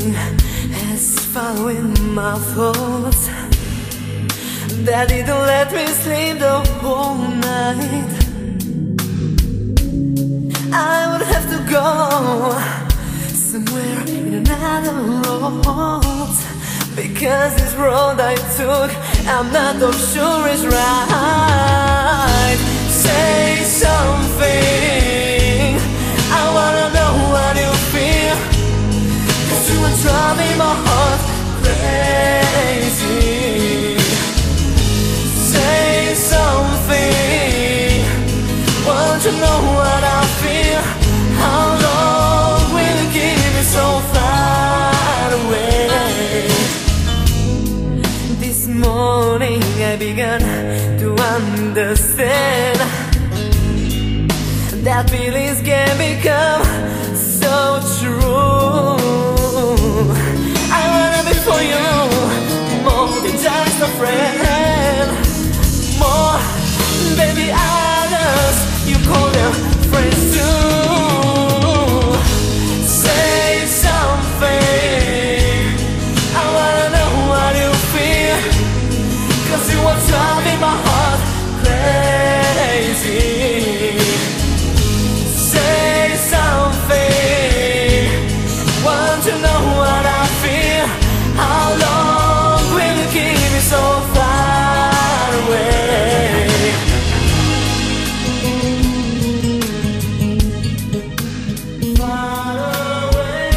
something is following my thoughts that didn't let me sleep the whole night. I would have to go somewhere in another road, because this road I took, I'm not so sure it's right. Say something, I wanna know what you feel, 'cause you are driving my heart crazy. Say something, want to know what I feel. How long will you keep me so far away? This morning I began to understand that feelings can become so true. I wanna be for you more than just a friend, more than the others you call them friends too. Say something, I wanna know what you feel, 'cause you are driving my heart crazy. Say something, want to know what I feel. How long will you keep me so far away? Far away.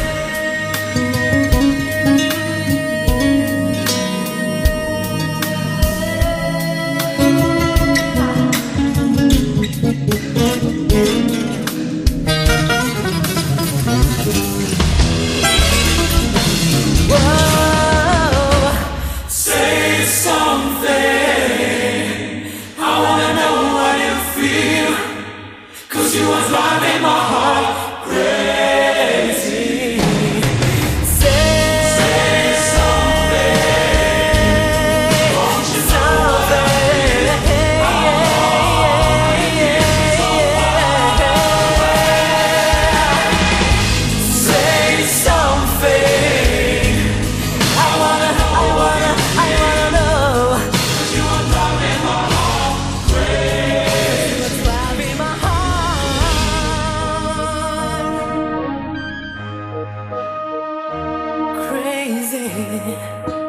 Say something, I wanna know what you feel, 'cause you are driving my heart crazy. Say something, won't you know that say something, I wanna know, 'cause you are driving my heart crazy. Driving my heart crazy.